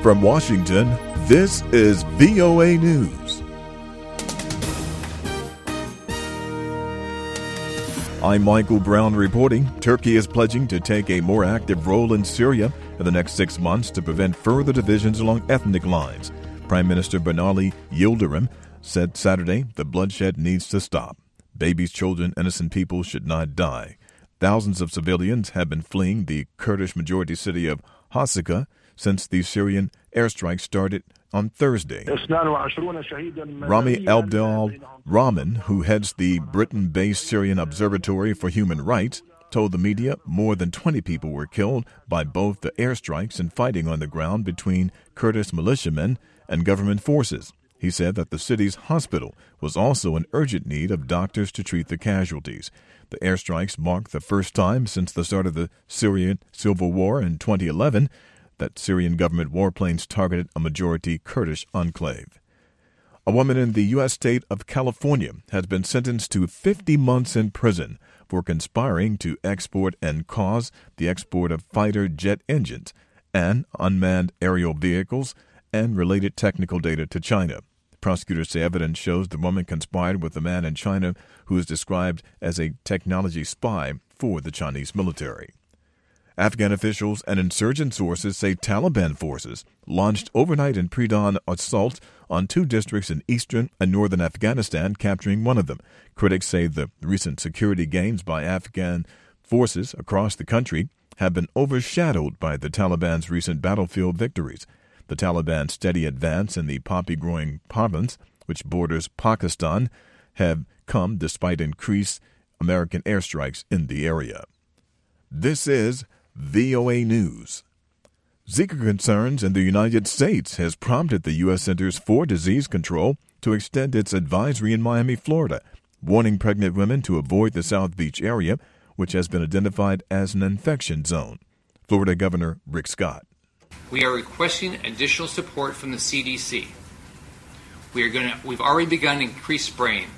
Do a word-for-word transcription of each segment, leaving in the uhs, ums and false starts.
From Washington, this is V O A News. I'm Michael Brown reporting. Turkey is pledging to take a more active role in Syria in the next six months to prevent further divisions along ethnic lines. Prime Minister Binali Yildirim said Saturday the bloodshed needs to stop. Babies, children, innocent people should not die. Thousands of civilians have been fleeing the Kurdish-majority city of Hasaka since the Syrian airstrike started on Thursday. Rami Abdel Rahman, who heads the Britain-based Syrian Observatory for Human Rights, told the media more than twenty people were killed by both the airstrikes and fighting on the ground between Kurdish militiamen and government forces. He said that the city's hospital was also in urgent need of doctors to treat the casualties. The airstrikes mark the first time since the start of the Syrian civil war in twenty eleven that Syrian government warplanes targeted a majority Kurdish enclave. A woman in the U S state of California has been sentenced to fifty months in prison for conspiring to export and cause the export of fighter jet engines and unmanned aerial vehicles and related technical data to China. Prosecutors say evidence shows the woman conspired with a man in China who is described as a technology spy for the Chinese military. Afghan officials and insurgent sources say Taliban forces launched overnight and pre-dawn assaults on two districts in eastern and northern Afghanistan, capturing one of them. Critics say the recent security gains by Afghan forces across the country have been overshadowed by the Taliban's recent battlefield victories. The Taliban's steady advance in the poppy-growing province, which borders Pakistan, have come despite increased American airstrikes in the area. This is V O A News. Zika concerns in the United States has prompted the U S Centers for Disease Control to extend its advisory in Miami, Florida, warning pregnant women to avoid the South Beach area, which has been identified as an infection zone. Florida Governor Rick Scott. We are requesting additional support from the C D C. We are going to, we've already begun to increase spraying.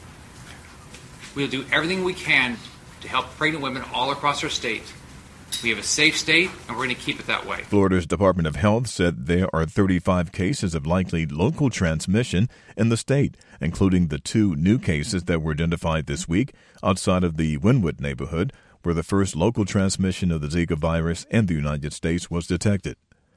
We'll do everything we can to help pregnant women all across our state. We have a safe state, and we're going to keep it that way. Florida's Department of Health said there are thirty-five cases of likely local transmission in the state, including the two new cases that were identified this week outside of the Wynwood neighborhood, where the first local transmission of the Zika virus in the United States was detected.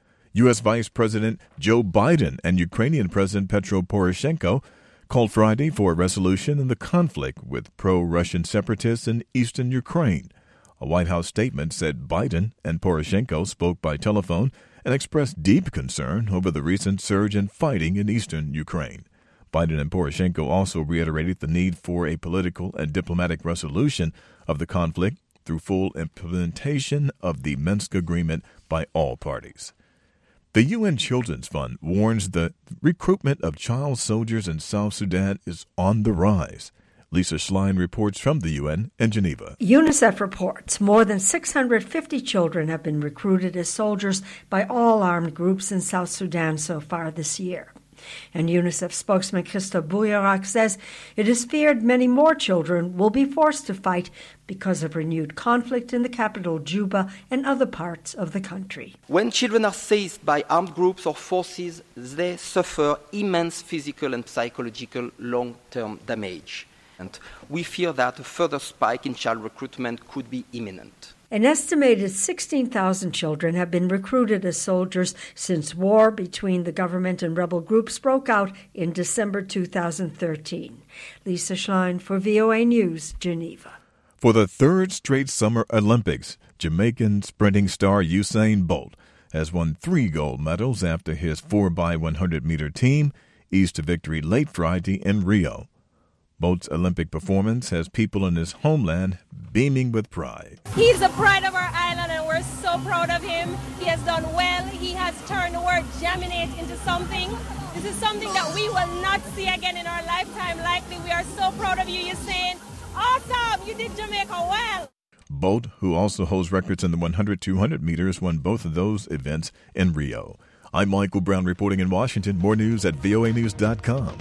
U S. Vice President Joe Biden and Ukrainian President Petro Poroshenko called Friday for a resolution in the conflict with pro-Russian separatists in eastern Ukraine. A White House statement said Biden and Poroshenko spoke by telephone and expressed deep concern over the recent surge in fighting in eastern Ukraine. Biden and Poroshenko also reiterated the need for a political and diplomatic resolution of the conflict through full implementation of the Minsk Agreement by all parties. The U N Children's Fund warns the recruitment of child soldiers in South Sudan is on the rise. Lisa Schlein reports from the U N in Geneva. UNICEF reports more than six hundred fifty children have been recruited as soldiers by all armed groups in South Sudan so far this year. And UNICEF spokesman Christo Bouyarak says it is feared many more children will be forced to fight because of renewed conflict in the capital, Juba, and other parts of the country. When children are seized by armed groups or forces, they suffer immense physical and psychological long-term damage. And we fear that a further spike in child recruitment could be imminent. An estimated sixteen thousand children have been recruited as soldiers since war between the government and rebel groups broke out in December two thousand thirteen. Lisa Schlein for V O A News, Geneva. For the third straight Summer Olympics, Jamaican sprinting star Usain Bolt has won three gold medals after his four by one hundred meter team eased to victory late Friday in Rio. Bolt's Olympic performance has people in his homeland beaming with pride. He's the pride of our island, and we're so proud of him. He has done well. He has turned the word Jaminate into something. This is something that we will not see again in our lifetime, likely. We are so proud of you, Usain. Awesome! You did Jamaica well. Bolt, who also holds records in the one hundred, two hundred meters, won both of those events in Rio. I'm Michael Brown reporting in Washington. More news at V O A news dot com.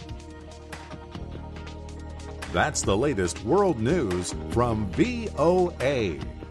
That's the latest world news from V O A.